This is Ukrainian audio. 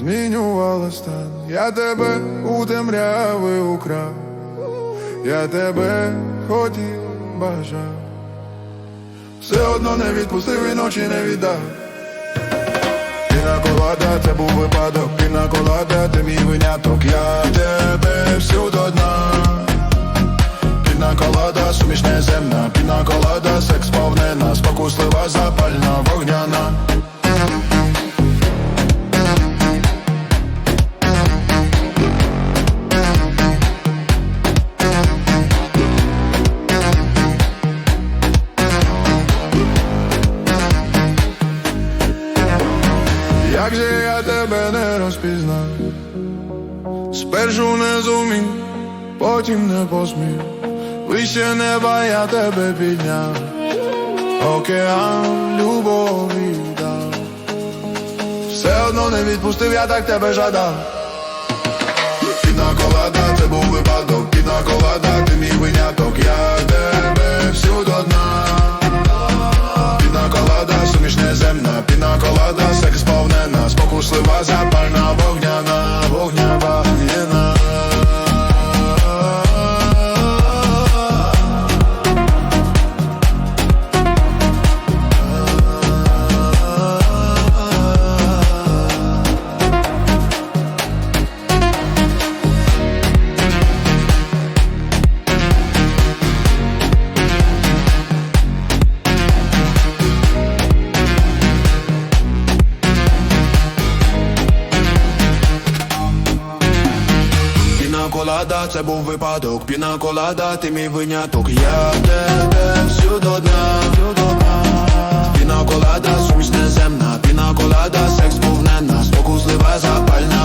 змінювала стан. Я тебе у темряви украв, я тебе хотів, бажав, все одно не відпустив і ночі не віддав. Пінаколада, це був випадок, пінаколада, ти мій виняток. Я тебе всю до дна. Пінаколада, суміш неземна, пінаколада, секс повнена, спокуслива, запальна, вогняна. Як же я тебе не розпізнав, спершу не зумів, потім не посмів, вище неба я тебе підняв, океан любові дав, все одно не відпустив, я так тебе жадав. Пінаколада, це був випадок, пінаколада, ти мій виняток. Я тебе всю до дна. Пінаколада, суміш неземна, пінаколада, секс повнена, спокуслива, запальна, вогняна, вогнява гієна. Пінаколада, це був випадок, пінаколада, ти мій виняток. Я тебе всю до дна. Пінаколада, суміш неземна, пінаколада, секс повнена, спокуслива, запальна.